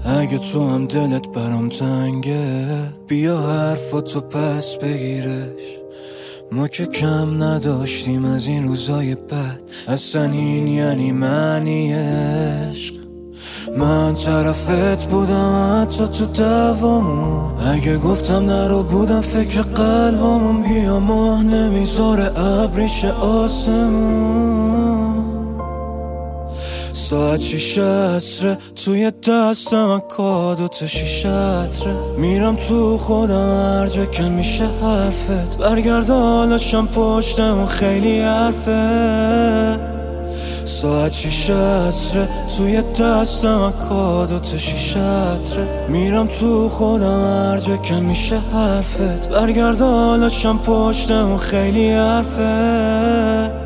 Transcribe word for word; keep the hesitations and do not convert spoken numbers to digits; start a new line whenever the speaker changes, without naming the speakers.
اگه تو هم دلت برام تنگه بیا حرفاتو پس بگیرش. ما که کم نداشتیم از این روزای بد، اصلا این یعنی معنی عشق. من طرفت بودم حتی تو دوامون، اگه گفتم نرو بودم فکر قلبمون. بیا ماه نمیذاره ابریش آسمون. ساعت شیش عصره توی دستم من کادوت شیش عطره. میرم تو خودم هر جا که میشه حرفت برگرد حالشم پشتم خیلی حرفه. ساعت شیش عصره توی دستم من کادوت شیش عطره. میرم تو خودم هر جا که میشه حرفت برگرد حالشم پشتم خیلی حرفه.